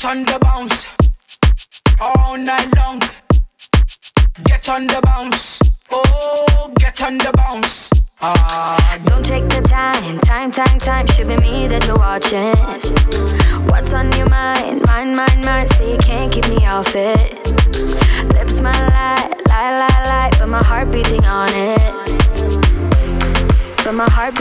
Get on the bounce all night long. Get on the bounce. Oh, get on the bounce. Don't take the time. Should be me that you're watching. What's on your mind? Mine. So you can't keep me off it. Lips my lie, but my heart beating on it. So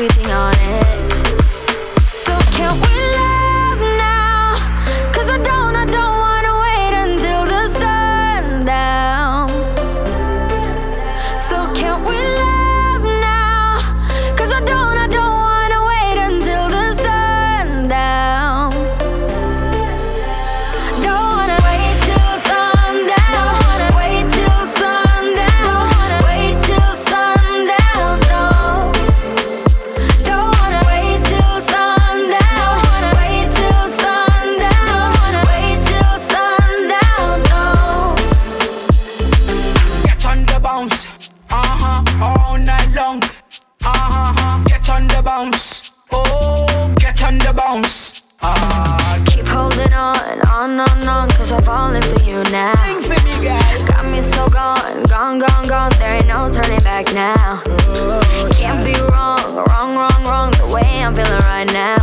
can't we love now? 'Cause I don't wanna wait until the sundown. So can't we love now? 'Cause I don't wanna wait until the sundown. Don't wanna wait till sundown. Wait till sundown. Wait till sundown. No. Don't wanna wait till sundown. Wait till sundown. Wait till sundown. No. Get on the bounce. All night long. Get on the bounce. Oh, get on the bounce. Keep holding on, 'cause I'm falling for you now. Sing for me, guys. Got me so gone. There ain't no turning back now. Can't be wrong. The way I'm feeling right now.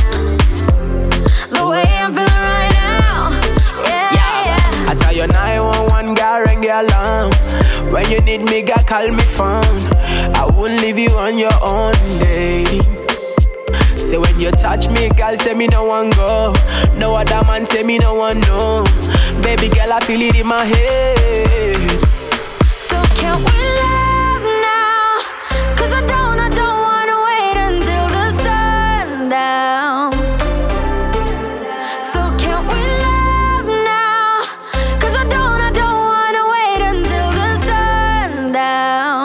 The way I'm feeling right now. Yeah. I tell you 911, girl, ring the alarm. When you need me, girl, call me phone. I won't leave you on your own, lady. Say when you touch me, girl, say me no one go. No other man say me no one know. Baby girl, I feel it in my head. So can't we love now? 'Cause I don't wanna wait until the sundown. So can't we love now? 'Cause I don't wanna wait until the sundown.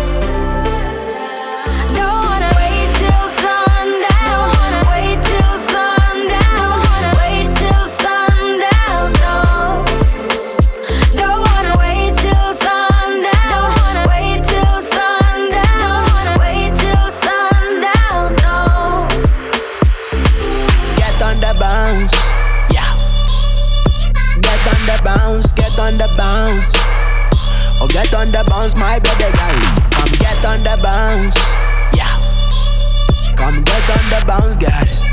Don't wanna wait till sundown. Wait till sundown. Wait till sundown. No. Don't wanna wait till sundown. Wait till sundown. Wait till sundown. No. Get on the bounce, yeah. Get on the bounce, get on the bounce. Oh, get on the bounce, my baby girl. Come get on the bounce, yeah. Come get on the bounce, girl.